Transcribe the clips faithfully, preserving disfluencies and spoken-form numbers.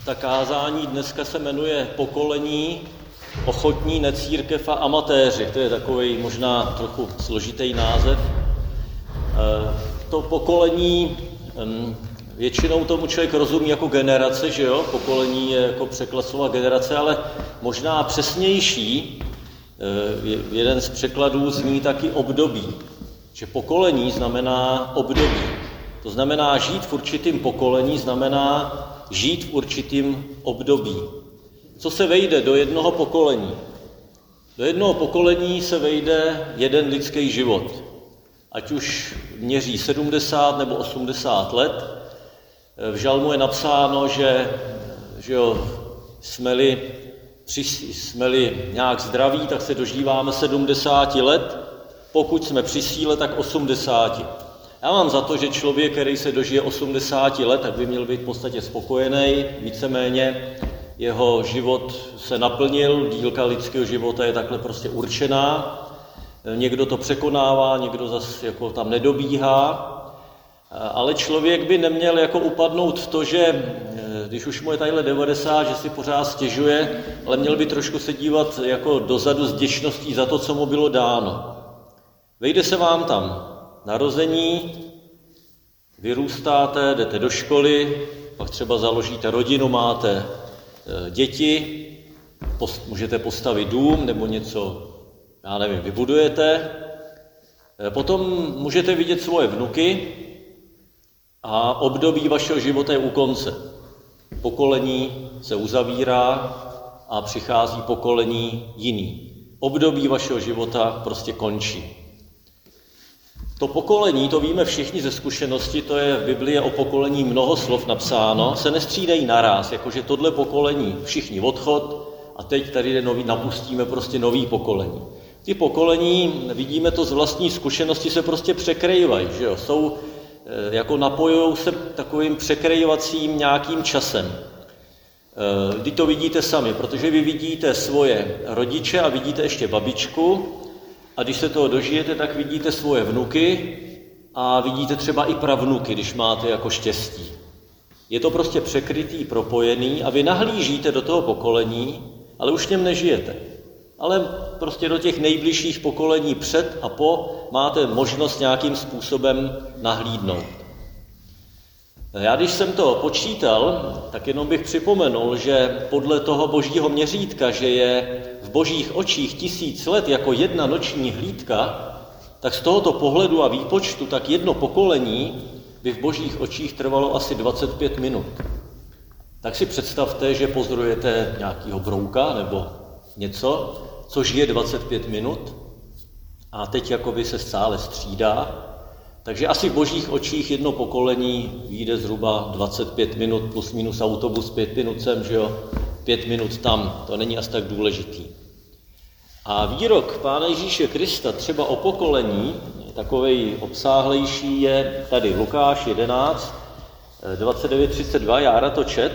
Ta kázání dneska se jmenuje Pokolení, ochotní, necírkev a amatéři. To je takový možná trochu složitý název. To pokolení, většinou tomu člověk rozumí jako generace, že jo? Pokolení je jako překlad slova generace, ale možná přesnější, jeden z překladů zní taky období. Že pokolení znamená období. To znamená žít v určitém pokolení, znamená žít v určitém období. Co se vejde do jednoho pokolení? Do jednoho pokolení se vejde jeden lidský život. Ať už měří sedmdesát nebo osmdesát let. V žalmu je napsáno, že, že jo, jsme-li, jsme-li nějak zdraví, tak se dožíváme sedmdesáti let. Pokud jsme při síle, tak osmdesáti. Já mám za to, že člověk, který se dožije osmdesáti let, tak by měl být v podstatě spokojený, víceméně jeho život se naplnil, dílka lidského života je takhle prostě určená. Někdo to překonává, někdo zase jako tam nedobíhá, ale člověk by neměl jako upadnout v to, že když už mu je tadyhle devadesát, že si pořád stěžuje, ale měl by trošku se dívat jako dozadu s vděčností za to, co mu bylo dáno. Vejde se vám tam narození, vyrůstáte, jdete do školy, pak třeba založíte rodinu, máte děti, post, můžete postavit dům nebo něco, já nevím, vybudujete. Potom můžete vidět svoje vnuky a období vašeho života je u konce. Pokolení se uzavírá a přichází pokolení jiný. Období vašeho života prostě končí. To pokolení, to víme všichni ze zkušenosti, to je v Biblii o pokolení mnoho slov napsáno, se nestřídají naráz, jakože tohle pokolení, všichni odchod a teď tady nový, napustíme prostě nový pokolení. Ty pokolení, vidíme to z vlastní zkušenosti, se prostě překrývají, že jo, jsou, jako napojujou se takovým překrývacím nějakým časem. Kdy to vidíte sami, protože vy vidíte svoje rodiče a vidíte ještě babičku, a když se toho dožijete, tak vidíte svoje vnuky a vidíte třeba i pravnuky, když máte jako štěstí. Je to prostě překrytý, propojený a vy nahlížíte do toho pokolení, ale už v něm nežijete. Ale prostě do těch nejbližších pokolení před a po máte možnost nějakým způsobem nahlídnout. Já když jsem to počítal, tak jenom bych připomenul, že podle toho božího měřítka, že je v božích očích tisíc let jako jedna noční hlídka, tak z tohoto pohledu a výpočtu tak jedno pokolení by v božích očích trvalo asi dvacet pět minut. Tak si představte, že pozorujete nějakýho brouka nebo něco, což je dvacet pět minut a teď jakoby se stále střídá. Takže asi v božích očích jedno pokolení vyjde zhruba dvacet pět minut plus minus autobus pět minut sem, že jo? Pět minut tam, to není asi tak důležitý. A výrok Pána Ježíše Krista třeba o pokolení, takovej obsáhlejší, je tady Lukáš jedenáct, dvacet devět třicet dva, Jára to čet.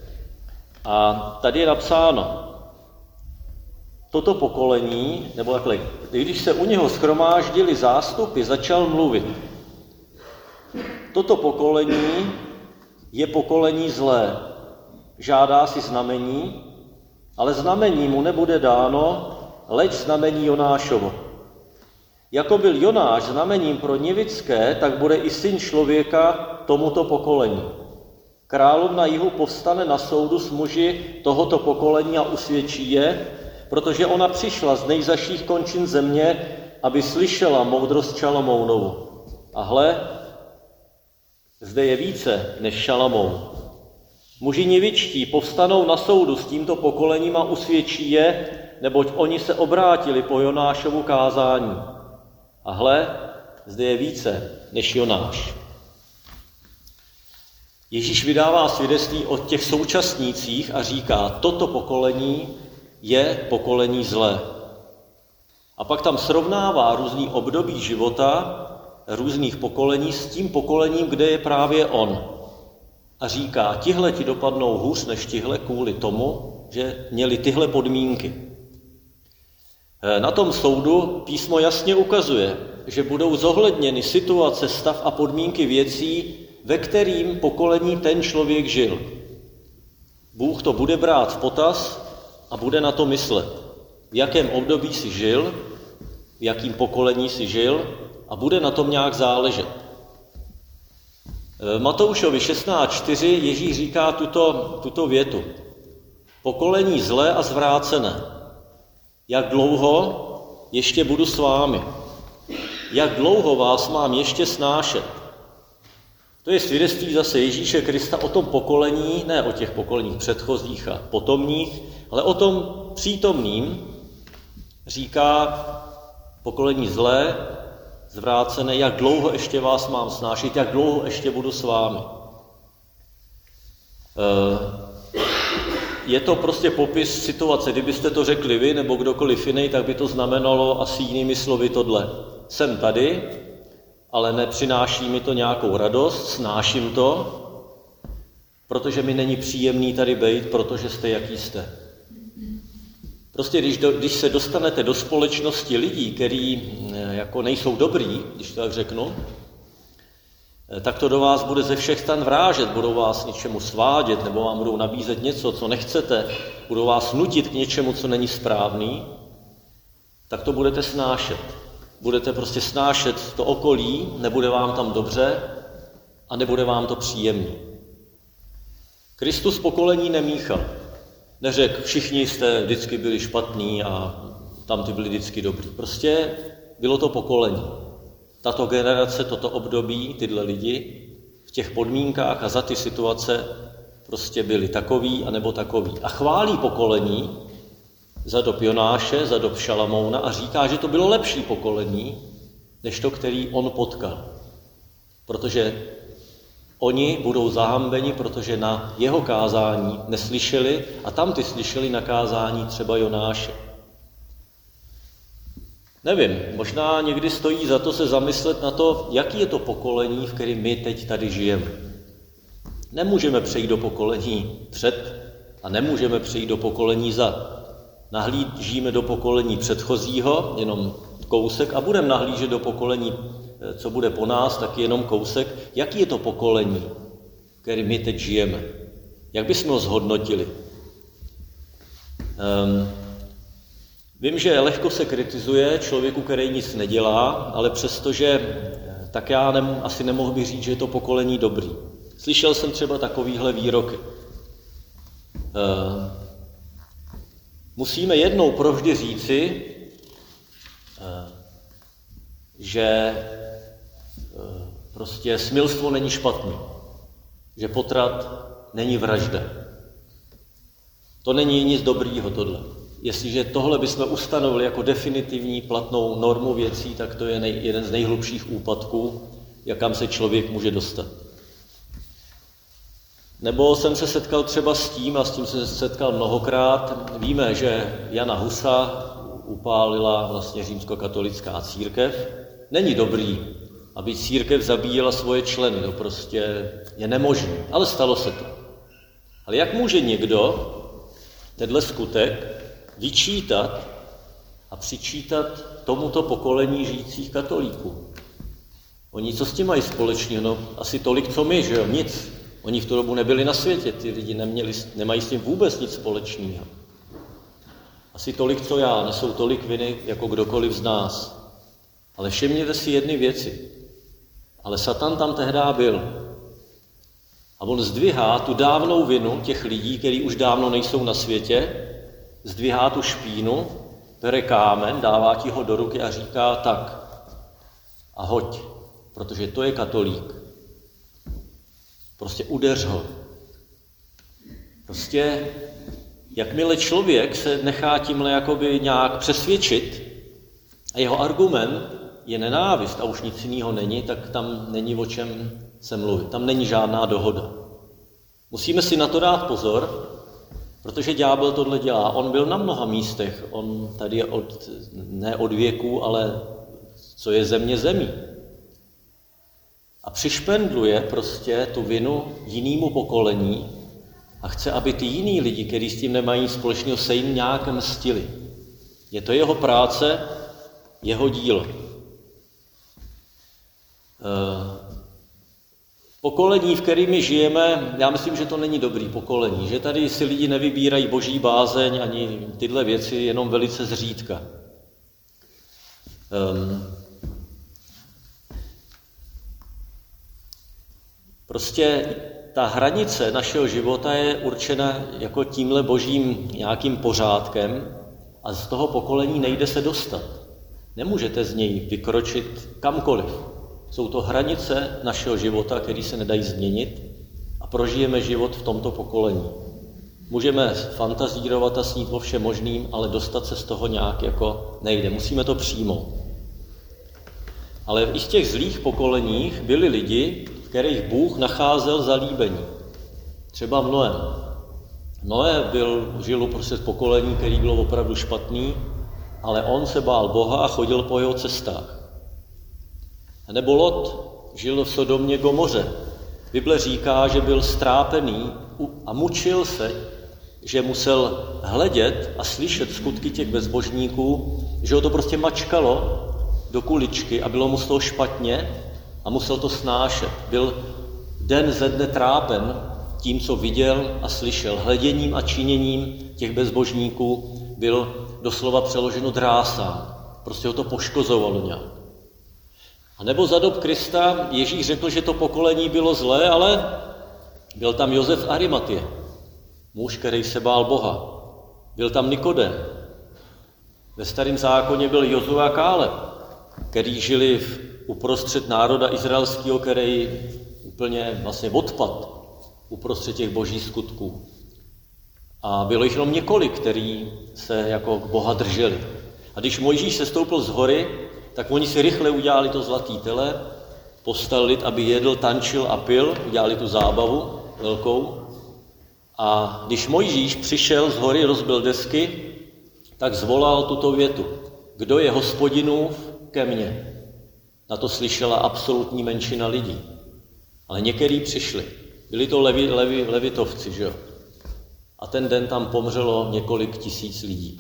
A tady je napsáno, toto pokolení, nebo takhle, když se u něho shromáždili zástupy, začal mluvit. Toto pokolení je pokolení zlé. Žádá si znamení, ale znamení mu nebude dáno, leč znamení Jonášovo. Jako byl Jonáš znamením pro Nivické, tak bude i syn člověka tomuto pokolení. Královna na jihu povstane na soudu s muži tohoto pokolení a usvědčí je, protože ona přišla z nejzaších končin země, aby slyšela moudrost Šalamounovu. A hle, zde je více než Šalamoun. Muži nivičtí povstanou na soudu s tímto pokolením a usvědčí je, neboť oni se obrátili po Jonášovu kázání. A hle, zde je více než Jonáš. Ježíš vydává svědectví o těch současnících a říká, toto pokolení je pokolení zlé. A pak tam srovnává různý období života, různých pokolení s tím pokolením, kde je právě on. A říká, tihle ti dopadnou hůř než tihle kvůli tomu, že měli tyhle podmínky. Na tom soudu písmo jasně ukazuje, že budou zohledněny situace, stav a podmínky věcí, ve kterým pokolení ten člověk žil. Bůh to bude brát v potaz a bude na to myslet, v jakém období jsi žil, v jakém pokolení jsi žil a bude na tom nějak záležet. V Matoušovi šestnáct čtyři Ježíš říká tuto, tuto větu. Pokolení zlé a zvrácené. Jak dlouho ještě budu s vámi? Jak dlouho vás mám ještě snášet? To je svědectví zase Ježíše Krista o tom pokolení, ne o těch pokoleních předchozích a potomních, ale o tom přítomným. Říká pokolení zlé, zvrácené, jak dlouho ještě vás mám snášet, jak dlouho ještě budu s vámi. Je to prostě popis situace. Kdybyste to řekli vy nebo kdokoliv jiný, tak by to znamenalo asi jinými slovy tohle. Jsem tady, ale nepřináší mi to nějakou radost, snáším to, protože mi není příjemný tady bejt, protože jste, jaký jste. Prostě když, do, když se dostanete do společnosti lidí, kteří jako nejsou dobrý, když to tak řeknu, tak to do vás bude ze všech stran vrážet, budou vás něčemu svádět, nebo vám budou nabízet něco, co nechcete, budou vás nutit k něčemu, co není správný, tak to budete snášet. Budete prostě snášet to okolí, nebude vám tam dobře a nebude vám to příjemný. Kristus pokolení nemíchal. Neřekl, všichni jste vždycky byli špatní a tam ty byli vždycky dobrý. Prostě bylo to pokolení. Tato generace, toto období, tyhle lidi v těch podmínkách a za ty situace prostě byli takový anebo takový. A chválí pokolení za dob Jonáše, za dob Šalamouna a říká, že to bylo lepší pokolení, než to, který on potkal. Protože oni budou zahambeni, protože na jeho kázání neslyšeli a tam ty slyšeli na kázání třeba Jonáše. Nevím, možná někdy stojí za to se zamyslet na to, jaký je to pokolení, v kterém my teď tady žijeme. Nemůžeme přejít do pokolení před a nemůžeme přejít do pokolení za. Nahlížíme do pokolení předchozího, jenom kousek, a budeme nahlížet do pokolení, co bude po nás, taky jenom kousek. Jaký je to pokolení, který my teď žijeme? Jak bychom ho zhodnotili? Um, vím, že lehko se kritizuje člověku, který nic nedělá, ale přestože tak já nem, asi nemohu bych říct, že je to pokolení dobrý. Slyšel jsem třeba takovýhle výroky. Um, musíme jednou provždy říci, um, že prostě smilstvo není špatný, že potrat není vražda. To není nic dobrýho tohle. Jestliže tohle bychom ustanovili jako definitivní platnou normu věcí, tak to je nej, jeden z nejhlubších úpadků, jakam se člověk může dostat. Nebo jsem se setkal třeba s tím, a s tím jsem se setkal mnohokrát, víme, že Jana Husa upálila vlastně římskokatolická církev. Není dobrý, aby církev zabíjela svoje členy, to prostě je nemožné, ale stalo se to. Ale jak může někdo tenhle skutek vyčítat a přičítat tomuto pokolení žijících katolíků? Oni co s tím mají společného? No asi tolik, co my, že jo? Nic. Oni v tu dobu nebyli na světě, ty lidi neměli, nemají s tím vůbec nic společného. Asi tolik, co já, nesou tolik viny, jako kdokoliv z nás. Ale všimněte si jedny věci. Ale Satan tam tehdy byl. A on zdvihá tu dávnou vinu těch lidí, kteří už dávno nejsou na světě, zdvihá tu špínu, bere kámen, dává ti ho do ruky a říká tak a hoď, protože to je katolík. Prostě udeř ho. Prostě jakmile člověk se nechá tímhle jakoby nějak přesvědčit a jeho argument je nenávist a už nic jiného není, tak tam není o čem se mluvit. Tam není žádná dohoda. Musíme si na to dát pozor, protože ďábel tohle dělá. On byl na mnoha místech. On tady je od, ne od věku, ale co je země zemí. A přišpendluje prostě tu vinu jinému pokolení a chce, aby ty jiný lidi, kteří s tím nemají společného, se jim nějak mstili. Je to jeho práce, jeho dílo. Pokolení, v kterými žijeme, já myslím, že to není dobrý pokolení, že tady si lidi nevybírají boží bázeň ani tyhle věci, jenom velice zřídka. Um, prostě ta hranice našeho života je určena jako tímhle božím nějakým pořádkem a z toho pokolení nejde se dostat. Nemůžete z něj vykročit kamkoliv. Jsou to hranice našeho života, které se nedají změnit a prožijeme život v tomto pokolení. Můžeme fantazírovat a snít o všem možným, ale dostat se z toho nějak jako nejde. Musíme to přijmout. Ale i v těch zlých pokoleních byli lidi, v kterých Bůh nacházel zalíbení. Třeba v Noém. Noé byl, žil prostě v pokolení, který bylo opravdu špatný, ale on se bál Boha a chodil po jeho cestách. Nebo Lot žil v Sodomě Gomoře. Bible říká, že byl strápený a mučil se, že musel hledět a slyšet skutky těch bezbožníků, že ho to prostě mačkalo do kuličky a bylo mu z toho špatně a musel to snášet. Byl den ze dne trápen tím, co viděl a slyšel. Hleděním a činěním těch bezbožníků byl doslova přeloženo drásán. Prostě ho to poškozovalo nějak. A nebo za dob Krista Ježíš řekl, že to pokolení bylo zlé, ale byl tam Josef Arimatie, muž, který se bál Boha. Byl tam Nikodem. Ve Starém zákoně byl Jozua a Káleb, který žili v, uprostřed národa izraelského, který úplně vlastně odpad uprostřed těch božích skutků. A bylo jich jenom několik, který se jako Boha drželi. A když Mojžíš sestoupil z hory, tak oni si rychle udělali to zlatý tele, povstal lid, aby jedl, tančil a pil, udělali tu zábavu velkou. A když Mojžíš přišel z hory, rozbil desky, tak zvolal tuto větu. Kdo je Hospodinův, ke mně? Na to slyšela absolutní menšina lidí. Ale některý přišli. Byli to levi, levi, levitovci, že jo? A ten den tam pomřelo několik tisíc lidí.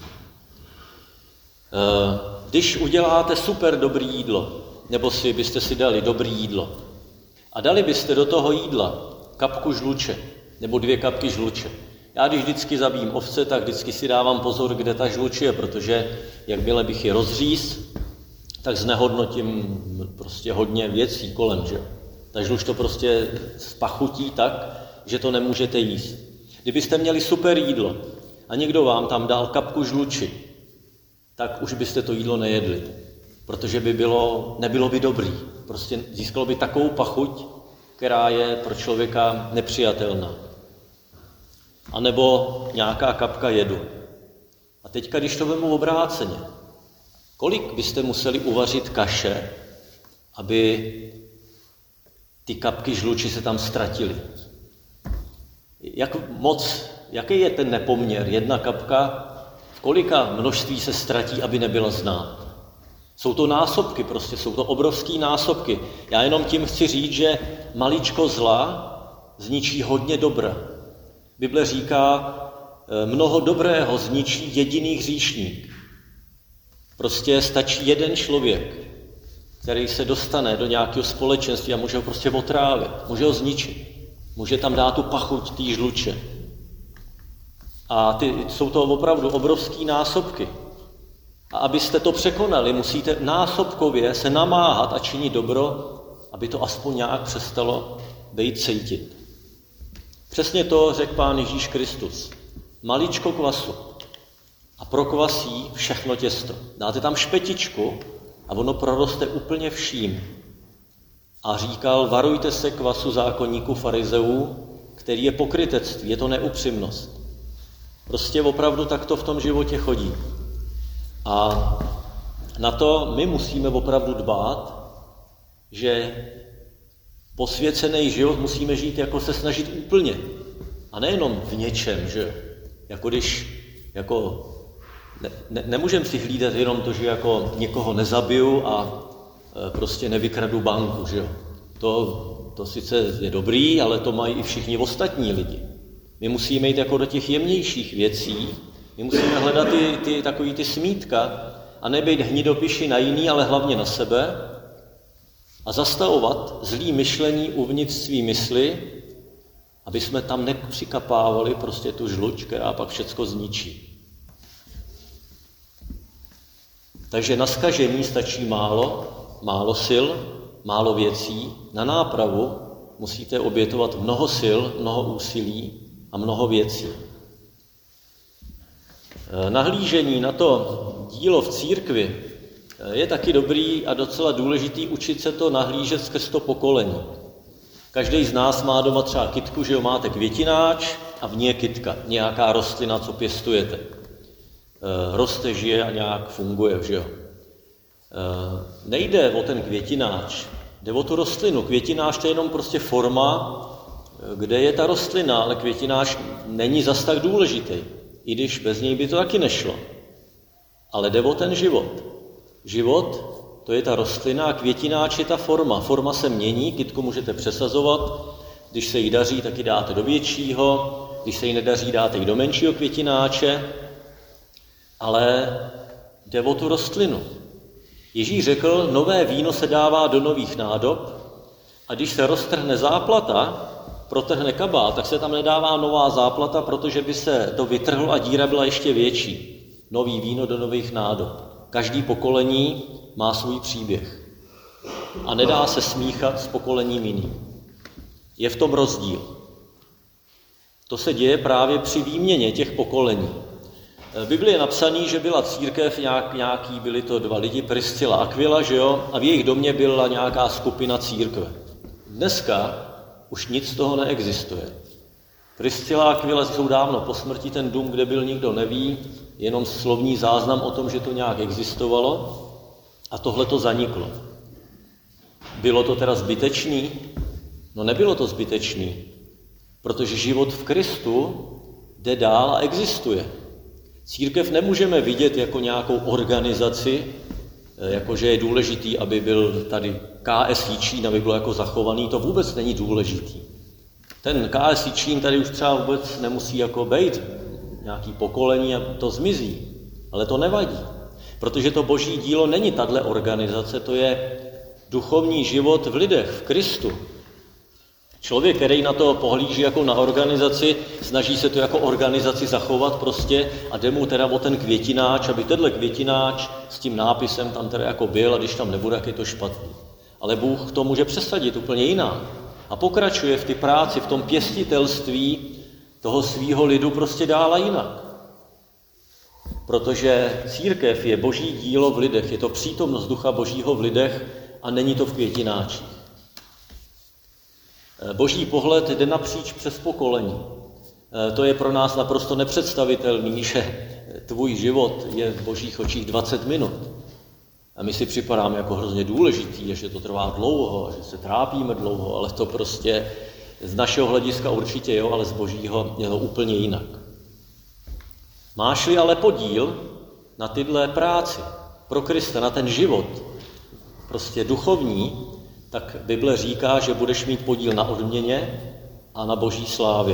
Když uděláte super dobrý jídlo, nebo si byste si dali dobrý jídlo a dali byste do toho jídla kapku žluče, nebo dvě kapky žluče. Já když vždycky zabijím ovce, tak vždycky si dávám pozor, kde ta žluč je, protože jakmile bych je rozříz, tak znehodnotím prostě hodně věcí kolem, že? Ta žluč to prostě spachutí tak, že to nemůžete jíst. Kdybyste měli super jídlo a někdo vám tam dal kapku žluči, tak už byste to jídlo nejedli, protože by bylo, nebylo by dobrý. Prostě získalo by takovou pachuť, která je pro člověka nepřijatelná. A nebo nějaká kapka jedu. A teďka, když to vemu obráceně, kolik byste museli uvařit kaše, aby ty kapky žluči se tam ztratily? Jak moc, jaký je ten nepoměr? Jedna kapka, v kolika množství se ztratí, aby nebyla znát? Jsou to násobky prostě, jsou to obrovský násobky. Já jenom tím chci říct, že maličko zla zničí hodně dobra. Bible říká, mnoho dobrého zničí jediný hříšník. Prostě stačí jeden člověk, který se dostane do nějakého společenství a může ho prostě otrávit, může ho zničit, může tam dát tu pachuť té žluče. A ty, jsou to opravdu obrovský násobky. A abyste to překonali, musíte násobkově se namáhat a činit dobro, aby to aspoň nějak přestalo být cítit. Přesně to řekl Pán Ježíš Kristus. Maličko kvasu a prokvasí všechno těsto. Dáte tam špetičku a ono proroste úplně vším. A říkal, varujte se kvasu zákonníků farizeů, který je pokrytectví, je to neupřímnost. Prostě opravdu takto v tom životě chodí. A na to my musíme opravdu dbát, že posvěcený život musíme žít jako se snažit úplně. A nejenom v něčem, že? Jako když, jako, ne, ne, nemůžeme si hlídat jenom to, že jako někoho nezabiju a e, prostě nevykradu banku, že? To, to sice je dobrý, ale to mají i všichni ostatní lidi. My musíme jít jako do těch jemnějších věcí, my musíme hledat ty, ty, takový ty smítka a nebejt hnidopiši na jiný, ale hlavně na sebe. a zastavovat zlý myšlení uvnitř svý mysli, aby jsme tam nepřikapávali prostě tu žluč, která pak všecko zničí. Takže na zkažení stačí málo, málo sil, málo věcí. Na nápravu musíte obětovat mnoho sil, mnoho úsilí a mnoho věcí. Nahlížení na to dílo v církvi je taky dobrý a docela důležitý učit se to nahlížet skrz to pokolení. Každý z nás má doma třeba kytku, že jo, máte květináč a v ní je kytka, nějaká rostlina, co pěstujete. E, roste, žije a nějak funguje, že jo. E, nejde o ten květináč, jde o tu rostlinu. Květináč to je jenom prostě forma, kde je ta rostlina, ale květináč není zas tak důležitý, i když bez něj by to taky nešlo. Ale jde o ten život. Život, to je ta rostlina a květináč je ta forma. Forma se mění, kytku můžete přesazovat, když se jí daří, tak ji dáte do většího, když se jí nedaří, dáte ji do menšího květináče, ale jde o tu rostlinu. Ježíš řekl, nové víno se dává do nových nádob a když se roztrhne záplata, protrhne kabát, tak se tam nedává nová záplata, protože by se to vytrhlo a díra byla ještě větší. Nový víno do nových nádob. Každý pokolení má svůj příběh a nedá se smíchat s pokolením jiným. Je v tom rozdíl. To se děje právě při výměně těch pokolení. V Biblii je napsaný, že byla církev, nějak, nějaký, byli to dva lidi, Priscila a Aquila, že jo, a v jejich domě byla nějaká skupina církve. Dneska už nic z toho neexistuje. Priscila a Aquila jsou dávno po smrti, ten dům, kde byl, nikdo neví, jenom slovní záznam o tom, že to nějak existovalo a tohle to zaniklo. Bylo to teda zbytečný? No nebylo to zbytečný, protože život v Kristu jde dál a existuje. Církev nemůžeme vidět jako nějakou organizaci, jakože je důležitý, aby byl tady K S Jičín, aby bylo jako zachovaný, to vůbec není důležitý. Ten K S Jičín tady už třeba vůbec nemusí jako bejt, nějaký pokolení a to zmizí. Ale to nevadí, protože to boží dílo není tahle organizace, to je duchovní život v lidech, v Kristu. Člověk, který na to pohlíží jako na organizaci, snaží se to jako organizaci zachovat prostě a jde mu teda o ten květináč, aby tenhle květináč s tím nápisem tam teda jako byl a když tam nebude, jak je to špatný. Ale Bůh to může přesadit úplně jinak a pokračuje v ty práci, v tom pěstitelství toho svýho lidu prostě dál a jinak. Protože církev je boží dílo v lidech, je to přítomnost ducha božího v lidech a není to v květináčích. Boží pohled jde napříč přes pokolení. To je pro nás naprosto nepředstavitelný, že tvůj život je v božích očích dvacet minut. A my si připadáme jako hrozně důležitý, že to trvá dlouho, že se trápíme dlouho, ale to prostě z našeho hlediska určitě jo, ale z božího je to úplně jinak. Máš-li ale podíl na tyhle práci pro Krista, na ten život, prostě duchovní, tak Bible říká, že budeš mít podíl na odměně a na boží slávě.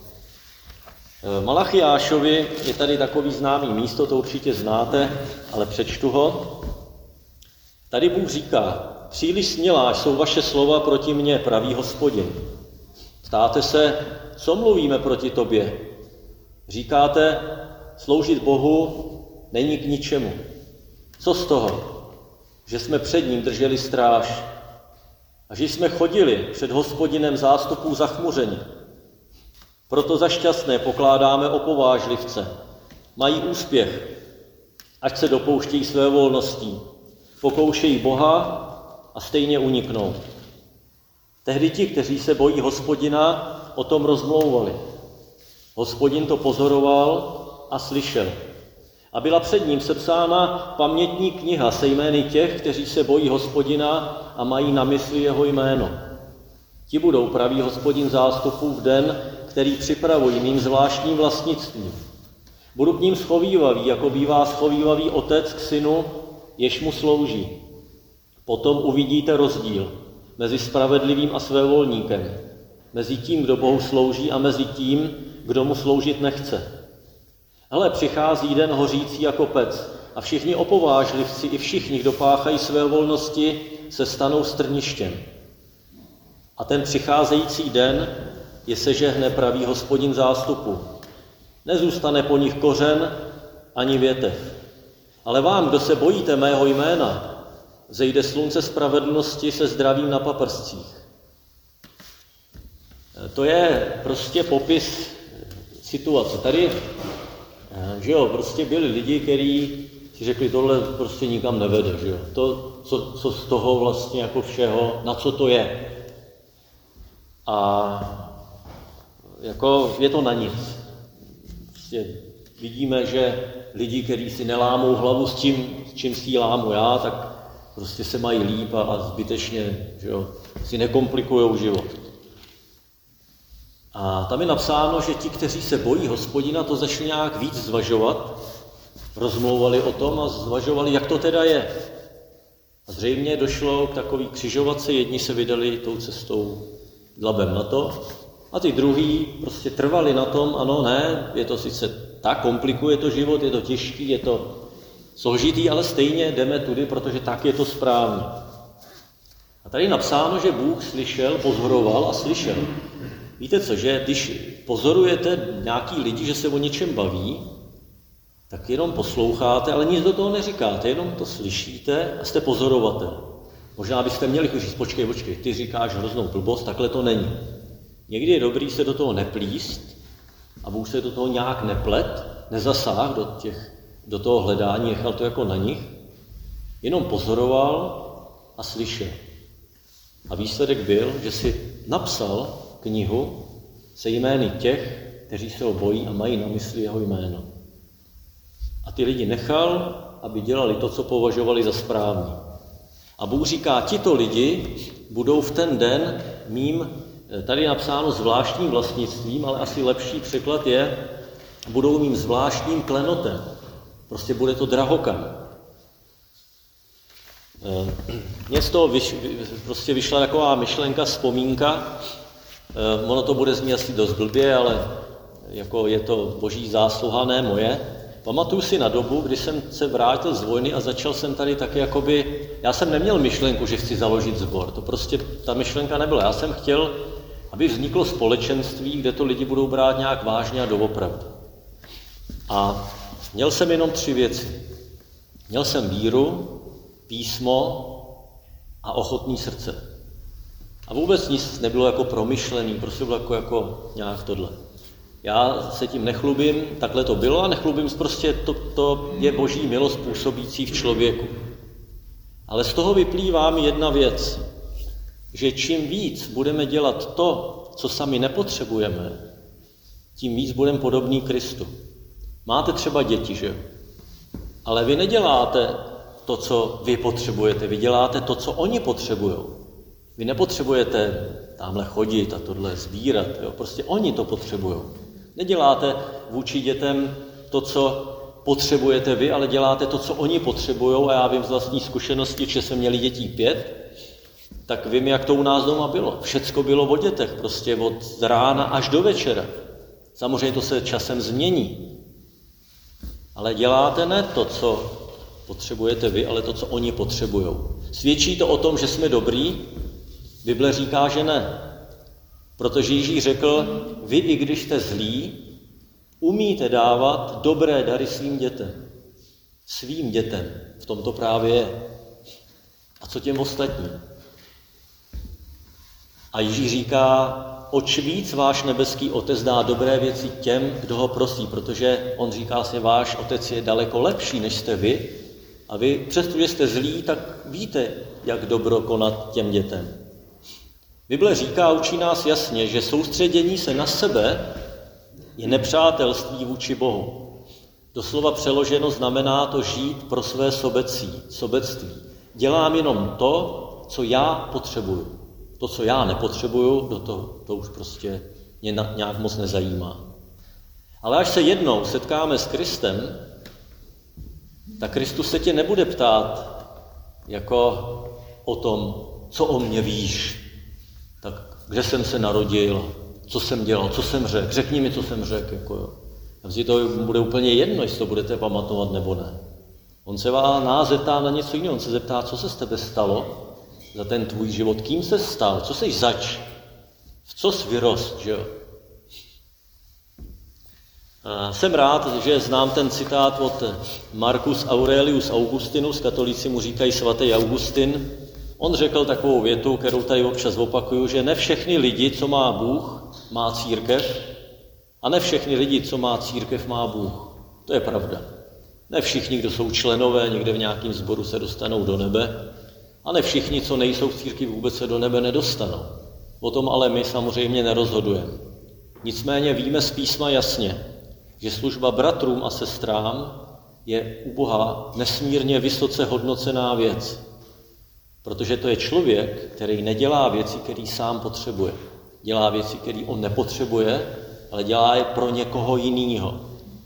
V Malachiášovi je tady takový známý místo, to určitě znáte, ale přečtu ho. Tady Bůh říká, příliš smělá jsou vaše slova proti mně, praví Hospodin. Ptáte se, co mluvíme proti tobě? Říkáte, sloužit Bohu není k ničemu. Co z toho? Že jsme před ním drželi stráž a že jsme chodili před Hospodinem zástupů zachmuřeni. Proto za šťastné pokládáme opovážlivce. Mají úspěch, ať se dopouštějí své volností. Pokoušejí Boha a stejně uniknou. Tehdy ti, kteří se bojí Hospodina, o tom rozmlouvali. Hospodin to pozoroval a slyšel. A byla před ním sepsána pamětní kniha se jmény těch, kteří se bojí Hospodina a mají na mysli jeho jméno. Ti budou, praví Hospodin zástupů, v den, který připravují mým zvláštním vlastnictvím. Budu k ním schovívavý, jako bývá schovívavý otec k synu, jež mu slouží. Potom uvidíte rozdíl mezi spravedlivým a svévolníkem, mezi tím, kdo Bohu slouží a mezi tím, kdo mu sloužit nechce. Hele, přichází den hořící jako pec a všichni opovážlivci i všichni, kdo páchají své volnosti, se stanou strništěm. A ten přicházející den je sežehne pravý Hospodin zástupu. Nezůstane po nich kořen ani větev. Ale vám, kdo se bojíte mého jména, zejde slunce spravedlnosti se zdravím na paprscích. To je prostě popis situace. Tady, že jo, prostě byli lidi, kteří si řekli, tohle prostě nikam nevede, že jo. To, co, co z toho vlastně jako všeho, na co to je. A jako je to na nic. Prostě vidíme, že lidi, kteří si nelámou hlavu s tím, s čím si lámu já, tak prostě se mají líp a, a zbytečně, že jo, si nekomplikujou život. A tam je napsáno, že ti, kteří se bojí Hospodina, to začali nějak víc zvažovat, rozmlouvali o tom a zvažovali, jak to teda je. A zřejmě došlo k takový křižovatce, jedni se vydali tou cestou dlabem na to, a ty druhý prostě trvali na tom, ano, ne, je to sice tak, komplikuje to život, je to těžký, je to složitý, ale stejně jdeme tudy, protože tak je to správně. A tady je napsáno, že Bůh slyšel, pozoroval a slyšel. Víte co, že když pozorujete nějaký lidi, že se o něčem baví, tak jenom posloucháte, ale nic do toho neříkáte, jenom to slyšíte a jste pozorovatel. Možná byste měli říct, počkej, počkej, ty říkáš hroznou blbost, takhle to není. Někdy je dobrý se do toho neplíst a Bůh se do toho nějak neplet, nezasáhl do, těch, do toho hledání, nechal to jako na nich, jenom pozoroval a slyšel. A výsledek byl, že si napsal knihu se jmény těch, kteří se ho bojí a mají na mysli jeho jméno. A ty lidi nechal, aby dělali to, co považovali za správný. A Bůh říká, tito lidi budou v ten den mým, tady je napsáno zvláštním vlastnictvím, ale asi lepší překlad je, budou mým zvláštním klenotem. Prostě bude to drahokam. Mně z toho vyš, prostě vyšla taková myšlenka, vzpomínka. Ono to bude znít asi dost blbě, ale jako je to boží zásluha, ne moje. Pamatuju si na dobu, kdy jsem se vrátil z vojny a začal jsem tady taky jakoby, já jsem neměl myšlenku, že chci založit sbor, to prostě ta myšlenka nebyla. Já jsem chtěl, aby vzniklo společenství, kde to lidi budou brát nějak vážně a doopravdy. A měl jsem jenom tři věci. Měl jsem víru, písmo a ochotný srdce. A vůbec nic nebylo jako promyšlený, prostě bylo jako, jako nějak tohle. Já se tím nechlubím, takhle to bylo a nechlubím, prostě to, to je boží milost působící v člověku. Ale z toho vyplývá mi jedna věc, že čím víc budeme dělat to, co sami nepotřebujeme, tím víc budeme podobný Kristu. Máte třeba děti, že jo? Ale vy neděláte to, co vy potřebujete, vy děláte to, co oni potřebují. Vy nepotřebujete tamhle chodit a tohle sbírat, jo? Prostě oni to potřebují. Neděláte vůči dětem to, co potřebujete vy, ale děláte to, co oni potřebují. A já vím z vlastní zkušenosti, že jsme měli dětí pět, tak vím, jak to u nás doma bylo. Všecko bylo o dětech, prostě od rána až do večera. Samozřejmě to se časem změní. Ale děláte ne to, co potřebujete vy, ale to, co oni potřebují. Svědčí to o tom, že jsme dobrý? Bible říká, že ne. Protože Ježíš řekl, vy, i když jste zlí, umíte dávat dobré dary svým dětem. Svým dětem. V tom to právě je. A co těm ostatním? A Ježíš říká, oč víc váš nebeský otec dá dobré věci těm, kdo ho prosí, protože on říká si, váš otec je daleko lepší, než jste vy. A vy, přestože jste zlí, tak víte, jak dobro konat těm dětem. Bible říká, učí nás jasně, že soustředění se na sebe je nepřátelství vůči Bohu. Doslova přeloženo znamená to žít pro své sobecí, sobectví. Dělám jenom to, co já potřebuju. To, co já nepotřebuju, do toho, to už prostě mě nějak moc nezajímá. Ale až se jednou setkáme s Kristem, tak Kristus se tě nebude ptát jako o tom, co o mě víš. Tak kde jsem se narodil, co jsem dělal, co jsem řekl, řekni mi, co jsem řekl. Jako jo. A si to bude úplně jedno, jestli to budete pamatovat nebo ne. On se vás nás zeptá na něco jiného, on se zeptá, co se s tebe stalo za ten tvůj život? Kým se stal? Co jsi zač? V co jsi vyrost, že jo? A jsem rád, že znám ten citát od Marcus Aurelius Augustinus, katolíci mu říkají svatý Augustin. On řekl takovou větu, kterou tady občas opakuju, že ne všechny lidi, co má Bůh, má církev, a ne všechny lidi, co má církev, má Bůh. To je pravda. Ne všichni, kdo jsou členové, někde v nějakém sboru se dostanou do nebe, a ne všichni, co nejsou v církvi, vůbec se do nebe nedostanou. O tom ale my samozřejmě nerozhodujeme. Nicméně víme z písma jasně, že služba bratrům a sestrám je u Boha nesmírně vysoce hodnocená věc. Protože to je člověk, který nedělá věci, které sám potřebuje. Dělá věci, které on nepotřebuje, ale dělá je pro někoho jinýho.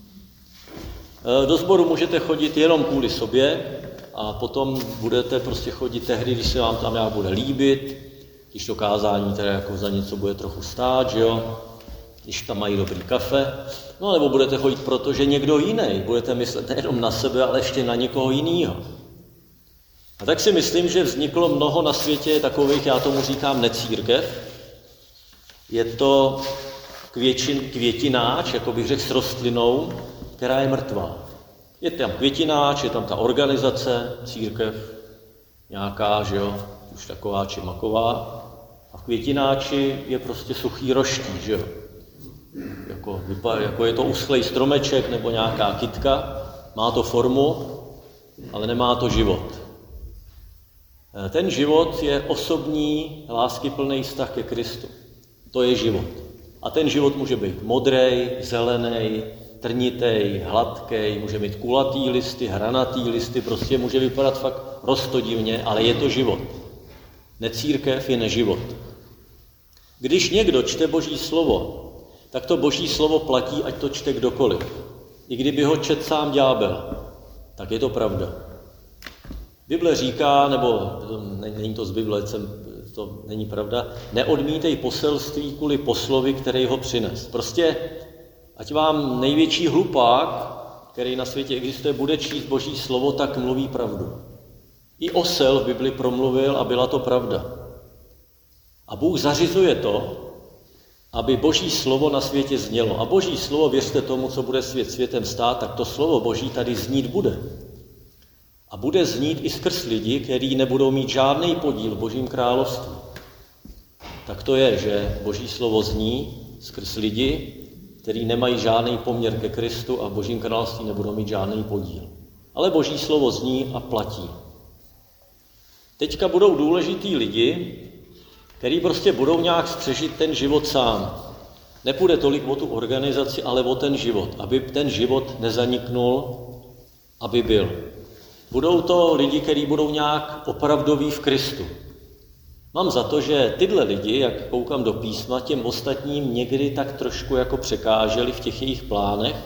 Do sboru můžete chodit jenom kvůli sobě a potom budete prostě chodit tehdy, když se vám tam nějak bude líbit, když to kázání teda jako za něco bude trochu stát, že jo? Když tam mají dobrý kafe, no nebo budete chodit proto, že někdo jiný, budete myslet nejenom na sebe, ale ještě na někoho jinýho. A tak si myslím, že vzniklo mnoho na světě takových, já tomu říkám necírkev. Je to kvěčin, květináč, jako bych řekl, s rostlinou, která je mrtvá. Je tam květináč, je tam ta organizace, církev, nějaká, že jo, už taková či maková. A v květináči je prostě suchý roští, že jo. Jako, jako je to uschlej stromeček nebo nějaká kytka, má to formu, ale nemá to život. Ten život je osobní, láskyplný vztah ke Kristu. To je život. A ten život může být modrej, zelený, trnitej, hladkej, může mít kulatý listy, hranatý listy, prostě může vypadat fakt roztodivně, ale je to život. Necírkev je neživot. Když někdo čte Boží slovo, tak to Boží slovo platí, ať to čte kdokoliv. I kdyby ho čet sám ďábel, tak je to pravda. Bible říká, nebo není to z Bible, to není pravda, neodmítej poselství kvůli poslovi, který ho přines. Prostě, ať vám největší hlupák, který na světě existuje, bude číst Boží slovo, tak mluví pravdu. I osel v Bibli promluvil a byla to pravda. A Bůh zařizuje to, aby Boží slovo na světě znělo. A Boží slovo, věřte tomu, co bude svět světem stát, tak to slovo Boží tady znít bude. A bude znít i skrz lidi, kteří nebudou mít žádný podíl v Božím království. Tak to je, že Boží slovo zní skrz lidi, kteří nemají žádný poměr ke Kristu a v Božím království nebudou mít žádný podíl. Ale Boží slovo zní a platí. Teďka budou důležitý lidi, kteří prostě budou nějak střežit ten život sám. Nepůjde tolik o tu organizaci, ale o ten život, aby ten život nezaniknul, aby byl. Budou to lidi, kteří budou nějak opravdoví v Kristu. Mám za to, že tyhle lidi, jak koukám do písma, těm ostatním někdy tak trošku jako překáželi v těch jejich plánech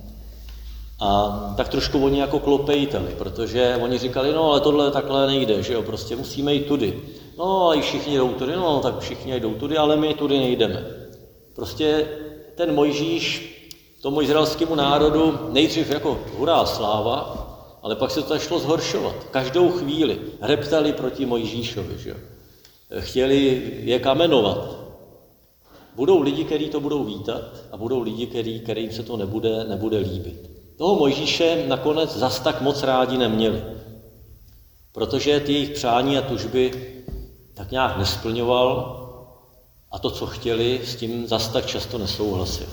a tak trošku oni jako klopejtali, protože oni říkali, no ale tohle takhle nejde, že jo, prostě musíme jít tudy. No a i všichni jdou tudy, no tak všichni jdou tudy, ale my tudy nejdeme. Prostě ten Mojžíš tomu izraelskému národu nejdřív jako hurá sláva, ale pak se to šlo zhoršovat. Každou chvíli reptali proti Mojžíšovi, že jo. Chtěli je kamenovat. Budou lidi, kteří to budou vítat a budou lidi, který, kterým se to nebude, nebude líbit. Toho Mojžíše nakonec zas tak moc rádi neměli, protože ty jejich přání a tužby tak nějak nesplňoval a to, co chtěli, s tím zas tak často nesouhlasil.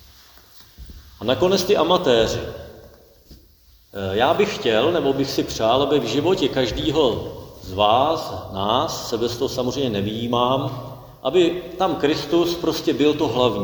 A nakonec ty amatéři. Já bych chtěl, nebo bych si přál, aby v životě každého z vás, nás, sebe z toho samozřejmě nevyjímám, aby tam Kristus prostě byl to hlavní.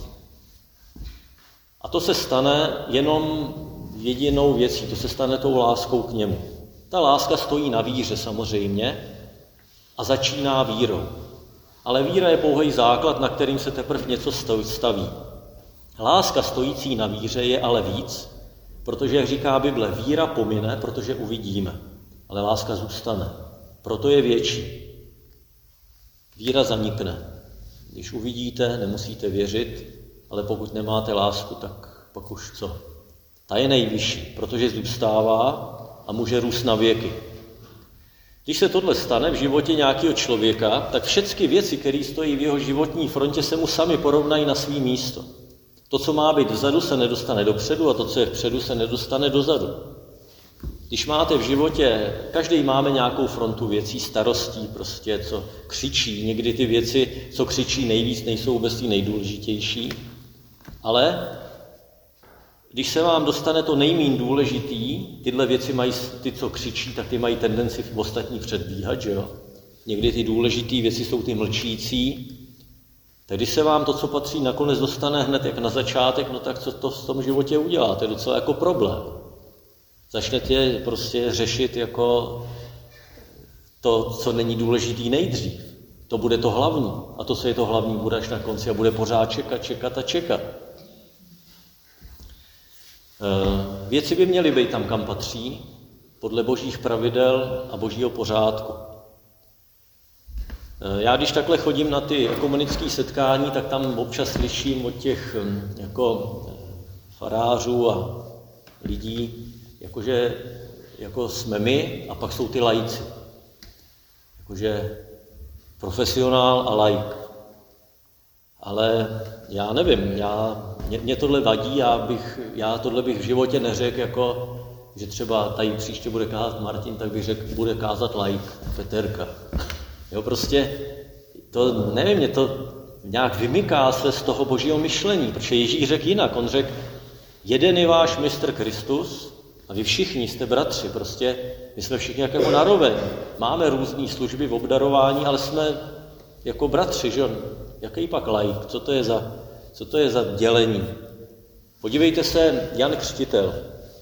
A to se stane jenom jedinou věcí, to se stane tou láskou k němu. Ta láska stojí na víře samozřejmě a začíná vírou. Ale víra je pouhý základ, na kterým se teprve něco staví. Láska stojící na víře je ale víc, protože, jak říká Bible, víra pomine, protože uvidíme, ale láska zůstane. Proto je větší. Víra zanikne. Když uvidíte, nemusíte věřit, ale pokud nemáte lásku, tak pak už co? Ta je nejvyšší, protože zůstává a může růst na věky. Když se tohle stane v životě nějakého člověka, tak všechny věci, které stojí v jeho životní frontě, se mu sami porovnají na svý místo. To, co má být vzadu, se nedostane dopředu a to, co je vpředu, se nedostane dozadu. Když máte v životě, každý máme nějakou frontu věcí, starostí, prostě, co křičí. Někdy ty věci, co křičí nejvíc, nejsou vůbec ty nejdůležitější. Ale když se vám dostane to nejméně důležitý, tyhle věci mají, ty, co křičí, tak ty mají tendenci v ostatních předbíhat, že jo? Někdy ty důležité věci jsou ty mlčící. Tak když se vám to, co patří, nakonec dostane hned jak na začátek, no tak co to v tom životě udělá? To je docela jako problém. Začnete prostě řešit jako to, co není důležitý nejdřív. To bude to hlavní. A to, co je to hlavní, bude až na konci a bude pořád čekat, čekat a čekat. Věci by měly být tam, kam patří, podle božích pravidel a božího pořádku. Já když takhle chodím na ty ekumenické setkání, tak tam občas slyším od těch jako farářů a lidí, jakože jako jsme my a pak jsou ty laici. Jakože profesionál a laik. Ale já nevím, já, mě, mě tohle vadí, já, bych, já tohle bych v životě neřekl, jako, že třeba tady příště bude kázat Martin, tak bych řekl, bude kázat laik, Peterka. Jo, prostě, to nevím, mě to nějak vymyká se z toho božího myšlení, protože Ježíš řekl jinak, on řekl, jeden je váš mistr Kristus a vy všichni jste bratři, prostě my jsme všichni jako naroveň. Máme různé služby v obdarování, ale jsme jako bratři, že? Jaký pak laik? Co to je za, co to je za dělení? Podívejte se, Jan Křtitel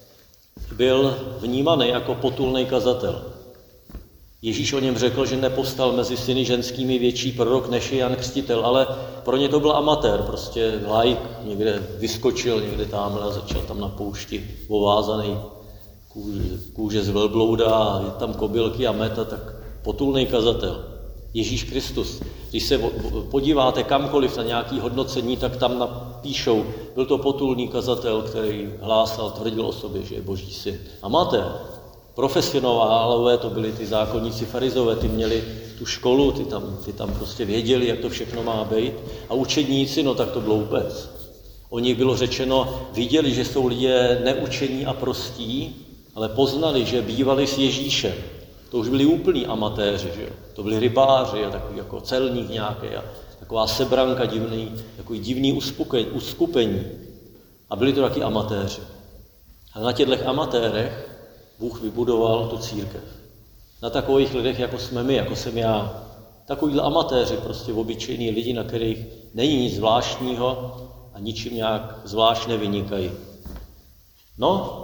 byl vnímaný jako potulný kazatel. Ježíš o něm řekl, že nepovstal mezi syny ženskými větší prorok než je Jan Křtitel, ale pro ně to byl amatér, prostě laik, někde vyskočil, někde tamhle a začal tam na poušti ovázaný kůže, kůže z velblouda a je tam kobylky a meta, tak potulný kazatel. Ježíš Kristus. Když se podíváte kamkoliv na nějaké hodnocení, tak tam napíšou, byl to potulný kazatel, který hlásal, tvrdil o sobě, že je boží syn. Amatér. Profesionálové to byli ty zákonníci farizové, ty měli tu školu, ty tam, ty tam prostě věděli, jak to všechno má být. A učedníci, no tak to bylo vůbec. O nich bylo řečeno, viděli, že jsou lidé neučení a prostí, ale poznali, že bývali s Ježíšem. To už byli úplní amatéři, že jo? To byli rybáři a takový jako celník nějaký a taková sebranka divný, takový divný uskupení. A byli to taky amatéři. A na těchto amatérech Bůh vybudoval tu církev. Na takových lidech, jako jsme my, jako jsem já. Takovýhle amatéři, prostě obyčejní lidi, na kterých není nic zvláštního a ničím nějak zvlášť nevynikají. No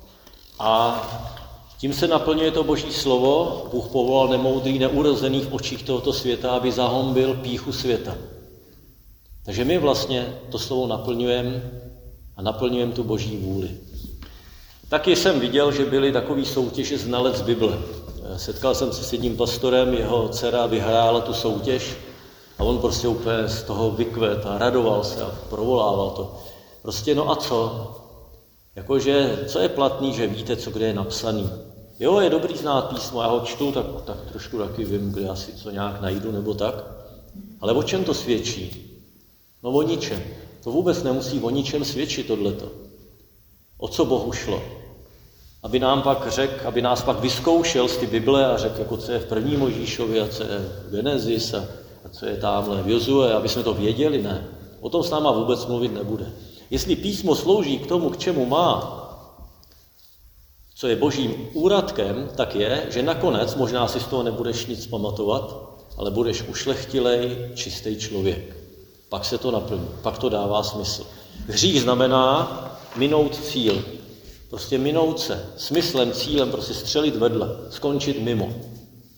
a tím se naplňuje to boží slovo. Bůh povolal nemoudrý, neurozený v očích tohoto světa, aby zahombil pýchu světa. Takže my vlastně to slovo naplňujeme a naplňujeme tu boží vůli. Taky jsem viděl, že byly takový soutěže znalec Bible. Setkal jsem se s jedním pastorem, jeho dcera vyhrála tu soutěž a on prostě úplně z toho vykvet a radoval se a provolával to. Prostě no a co? Jakože, co je platný, že víte, co kde je napsaný. Jo, je dobrý znát písmo, já ho čtu, tak, tak trošku taky vím, kde asi co nějak najdu nebo tak. Ale o čem to svědčí? No o ničem. To vůbec nemusí o ničem svědčit tohleto. O co Bohu šlo? Aby nám pak řekl, aby nás pak vyzkoušel z ty Bible a řekl, jako co je v první Mojžíšovi a co je v Genesis a, a co je tamhle v Jozue, aby jsme to věděli, ne. O tom s náma vůbec mluvit nebude. Jestli písmo slouží k tomu, k čemu má, co je božím úradkem, tak je, že nakonec, možná si z toho nebudeš nic pamatovat, ale budeš ušlechtilej, čistý člověk. Pak se to naplní, pak to dává smysl. Hřích znamená minout cíl. Prostě minout se. Smyslem, cílem, prostě střelit vedle, skončit mimo. E,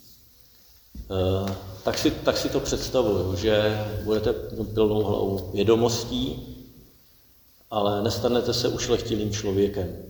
tak, si, tak si to představuju, že budete plnou hlavou vědomostí, ale nestanete se ušlechtilým člověkem. E,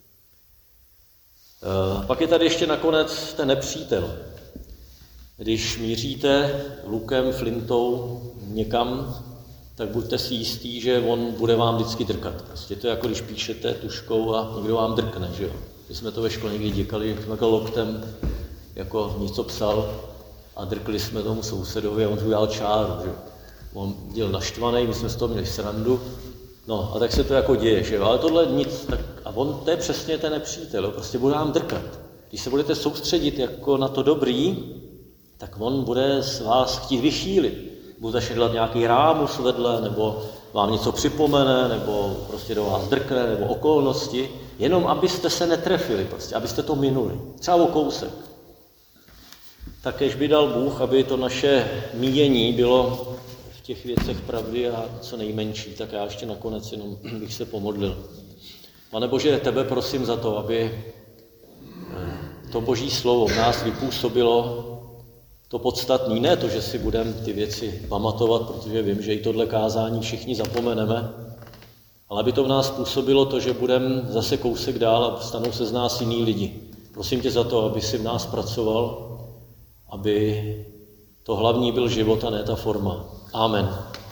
pak je tady ještě nakonec ten nepřítel. Když míříte lukem, flintou někam, tak buďte si jistí, že on bude vám vždycky drkat. Prostě to je jako když píšete tuškou a někdo vám drkne, že jo. My jsme to ve škole někdy děkali, takhle loktem jako něco psal a drkli jsme tomu sousedovi a on udělal čáru, že? On byl naštvaný, my jsme z toho měli srandu, no a tak se to jako děje, že? Ale tohle nic, tak, a on, to je přesně ten nepřítel, jo? Prostě bude nám drkat. Když se budete soustředit jako na to dobrý, tak on bude z vás chtít vychýlit. Bude začít dělat nějaký rámus vedle, nebo vám něco připomene, nebo prostě do vás drkne, nebo okolnosti, jenom abyste se netrefili, prostě, abyste to minuli. Třeba o kousek. Takéž by dal Bůh, aby to naše mínění bylo v těch věcech pravdy a co nejmenší. Tak já ještě nakonec jenom bych se pomodlil. Pane Bože, tebe prosím za to, aby to Boží slovo v nás vypůsobilo to podstatný, ne to, že si budeme ty věci pamatovat, protože vím, že i tohle kázání všichni zapomeneme, ale aby to v nás působilo to, že budeme zase kousek dál a stanou se z nás jiní lidi. Prosím tě za to, aby si v nás pracoval, aby to hlavní byl život a ne ta forma. Amen.